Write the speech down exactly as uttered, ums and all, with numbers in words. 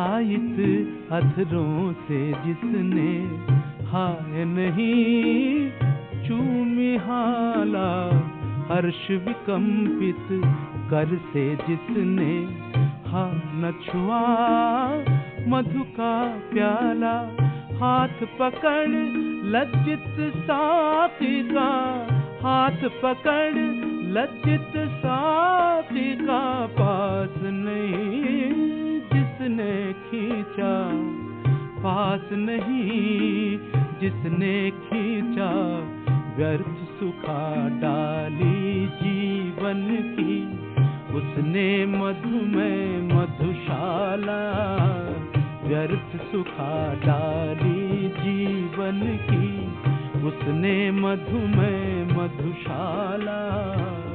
शिकायत अधरों से जिसने हाय नहीं चूमी हाला, हर्ष विकंपित कर से जिसने हा न छुआ मधु का प्याला, हाथ पकड़ लज्जित साथी का, हाथ पकड़ लज्जित साथी का, पास नहीं जिसने खींचा, पास नहीं जिसने खींचा, व्यर्थ सुखा डाली जीवन की उसने मधु में मधुशाला, व्यर्थ सुखा डाली जीवन की उसने मधु में मधुशाला।